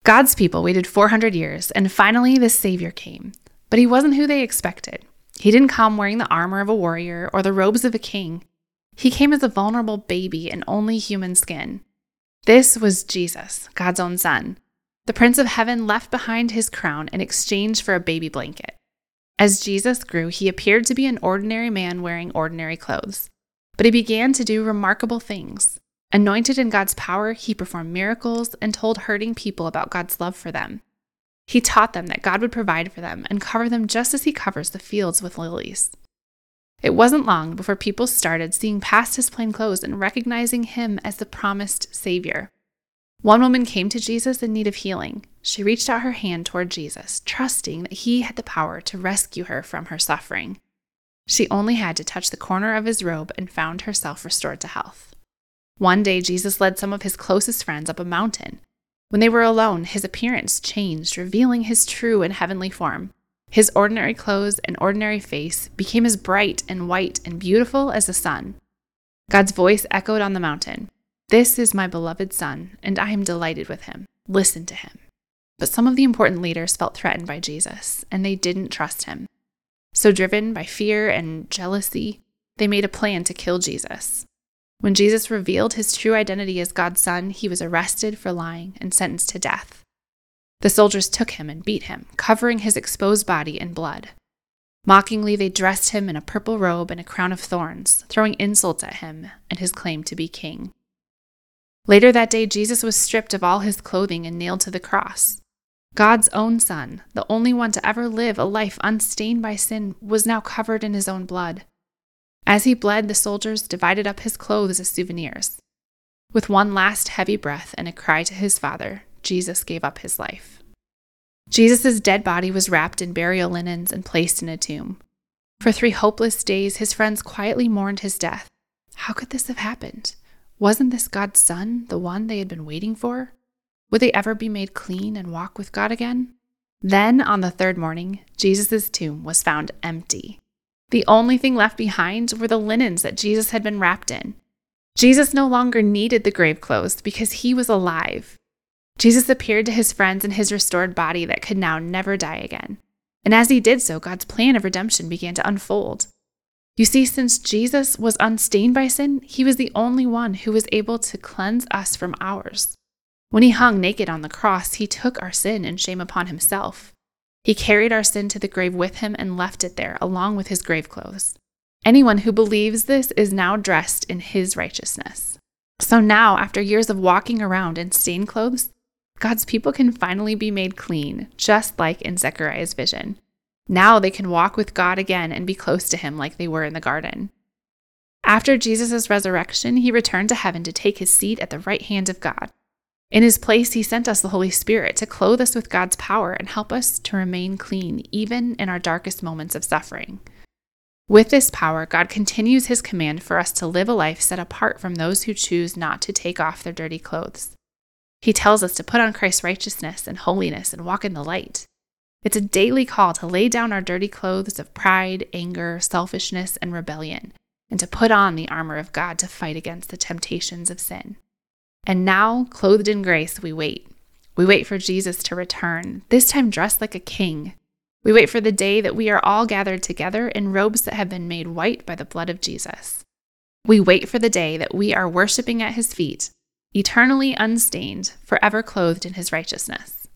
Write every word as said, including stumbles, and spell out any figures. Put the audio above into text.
God's people waited four hundred years, and finally the Savior came. But he wasn't who they expected. He didn't come wearing the armor of a warrior or the robes of a king. He came as a vulnerable baby in only human skin. This was Jesus, God's own son. The Prince of Heaven left behind his crown in exchange for a baby blanket. As Jesus grew, he appeared to be an ordinary man wearing ordinary clothes. But he began to do remarkable things. Anointed in God's power, he performed miracles and told hurting people about God's love for them. He taught them that God would provide for them and cover them just as he covers the fields with lilies. It wasn't long before people started seeing past his plain clothes and recognizing him as the promised Savior. One woman came to Jesus in need of healing. She reached out her hand toward Jesus, trusting that he had the power to rescue her from her suffering. She only had to touch the corner of his robe and found herself restored to health. One day, Jesus led some of his closest friends up a mountain. When they were alone, his appearance changed, revealing his true and heavenly form. His ordinary clothes and ordinary face became as bright and white and beautiful as the sun. God's voice echoed on the mountain. "This is my beloved Son, and I am delighted with him. Listen to him." But some of the important leaders felt threatened by Jesus, and they didn't trust him. So driven by fear and jealousy, they made a plan to kill Jesus. When Jesus revealed his true identity as God's son, he was arrested for lying and sentenced to death. The soldiers took him and beat him, covering his exposed body in blood. Mockingly, they dressed him in a purple robe and a crown of thorns, throwing insults at him and his claim to be king. Later that day, Jesus was stripped of all his clothing and nailed to the cross. God's own son, the only one to ever live a life unstained by sin, was now covered in his own blood. As he bled, the soldiers divided up his clothes as souvenirs. With one last heavy breath and a cry to his Father, Jesus gave up his life. Jesus' dead body was wrapped in burial linens and placed in a tomb. For three hopeless days, his friends quietly mourned his death. How could this have happened? Wasn't this God's son, the one they had been waiting for? Would they ever be made clean and walk with God again? Then, on the third morning, Jesus' tomb was found empty. The only thing left behind were the linens that Jesus had been wrapped in. Jesus no longer needed the grave clothes because he was alive. Jesus appeared to his friends in his restored body that could now never die again. And as he did so, God's plan of redemption began to unfold. You see, since Jesus was unstained by sin, he was the only one who was able to cleanse us from ours. When he hung naked on the cross, he took our sin and shame upon himself. He carried our sin to the grave with him and left it there, along with his grave clothes. Anyone who believes this is now dressed in his righteousness. So now, after years of walking around in stained clothes, God's people can finally be made clean, just like in Zechariah's vision. Now they can walk with God again and be close to him like they were in the garden. After Jesus' resurrection, he returned to heaven to take his seat at the right hand of God. In his place, he sent us the Holy Spirit to clothe us with God's power and help us to remain clean, even in our darkest moments of suffering. With this power, God continues his command for us to live a life set apart from those who choose not to take off their dirty clothes. He tells us to put on Christ's righteousness and holiness and walk in the light. It's a daily call to lay down our dirty clothes of pride, anger, selfishness, and rebellion, and to put on the armor of God to fight against the temptations of sin. And now, clothed in grace, we wait. We wait for Jesus to return, this time dressed like a king. We wait for the day that we are all gathered together in robes that have been made white by the blood of Jesus. We wait for the day that we are worshiping at his feet, eternally unstained, forever clothed in his righteousness.